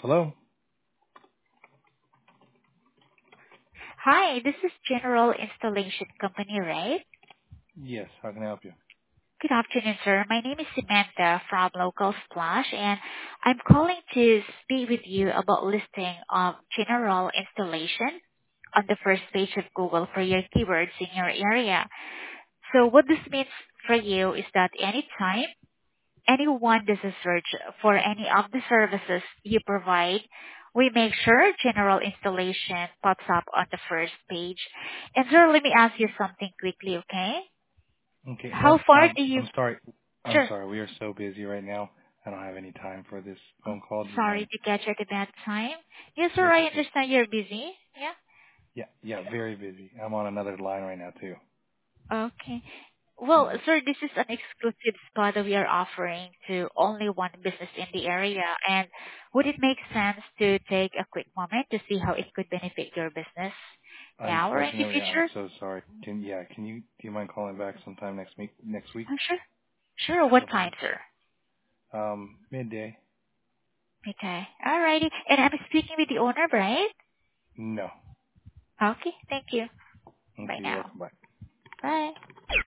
Hello? Hi, this is General Installation Company, right? Yes, how can I help you? Good afternoon, sir. My name is Samantha from Local Splash, and I'm calling to speak with you about listing of general installation on the first page of Google for your keywords in your area. So what this means for you is that anytime anyone does a search for any of the services you provide, we make sure general installation pops up on the first page. And sir, let me ask you something quickly, okay? Okay, How far do you... I'm sorry. I'm Sure. sorry. We are so busy right now. I don't have any time for this phone call. Do you Sorry mind? to catch you at a bad time. Yes, sir, It's I okay. understand you're busy. Yeah. Yeah, very busy. I'm on another line right now too. Okay. Well, hmm sir, this is an exclusive spot that we are offering to only one business in the area. And would it make sense to take a quick moment to see how it could benefit your business now or in the Unfortunately, I'm future? so sorry. Do you mind calling back sometime next week? Oh, sure. Sure. What Okay. time, sir? Midday? Okay. Alrighty. And I'm speaking with the owner, right? No. Okay. Thank you. Okay, Bye you're now. welcome. Bye. Bye.